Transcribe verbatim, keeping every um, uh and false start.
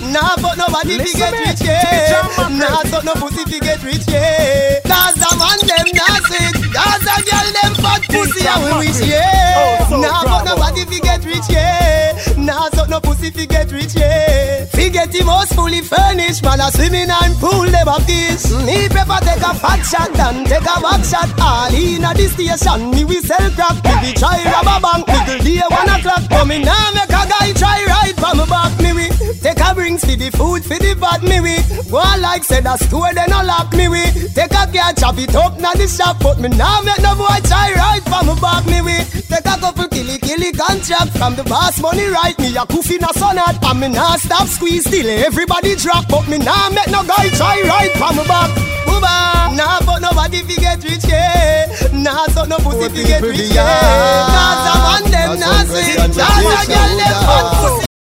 Nah, but nobody fi get rich, yeah. Nah, so no pussy fi get rich, yeah. Cause a man them nah sweet, cause a girl them fat pussy and we wish, yeah. Nah, but nobody fi get rich, yeah. Nah, so no pussy fi get rich, yeah. Fi get him house fully furnished, man a swimming and pool them a fish. Me prefer take a fat shot than take a back shot. All in a the station, me we sell crack. Me we try rob a bank, middle day one o'clock. But me nah make a guy try ride from me back, me we take a brings for the food, for the bad, me we go on like say the store, they no lock me we take a car, chop it up na the shop. But me nah make no boy try ride from me back, me we take a couple killy killy contract from the boss money right. Me a coffee na sonat, and me nah stop squeeze till everybody drop. But me nah make no guy try ride from me back. Booba, nah but nobody fi get rich, yeah. Nah so no pussy fi get rich, yeah. Cause a man them nah sweet, cause a girl them fat pussy